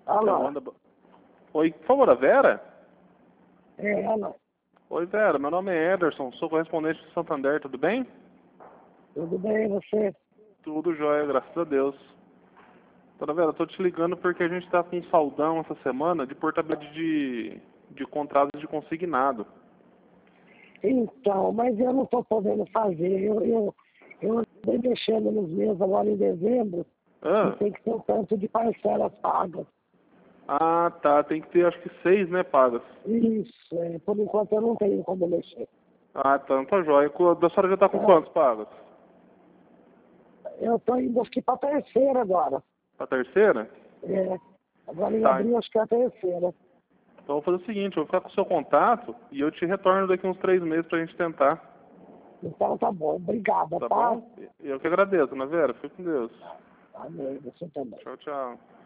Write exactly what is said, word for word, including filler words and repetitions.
Alô? Ela anda... Oi, por favor, a Vera? É, alô? Oi, Vera, meu nome é Ederson, sou correspondente de Santander, tudo bem? Tudo bem, você? Tudo jóia, graças a Deus. Dona Vera, estou te ligando porque a gente está com um saldão essa semana de portabilidade de, de contratos de consignado. Então, mas eu não estou podendo fazer. Eu, eu, eu andei mexendo nos meus agora em dezembro e Ah, tem que ter um tanto de parcelas pagas. ah, tá, tem que ter acho que seis, né, pagas. Isso, é, por enquanto eu não tenho como mexer. Ah, tá, não tá jóia. Co- Da senhora já está com É, quantos pagas? eu estou indo aqui para a terceira agora. A terceira? É, agora em Tá, abril acho que é a terceira. então eu vou fazer o seguinte, eu vou ficar com o seu contato e eu te retorno daqui uns três meses pra gente tentar. Então tá bom, obrigada, Tá tá? bom? Eu que agradeço, Ana Vera. Fique com Deus. Amém, você também. Tchau, tchau.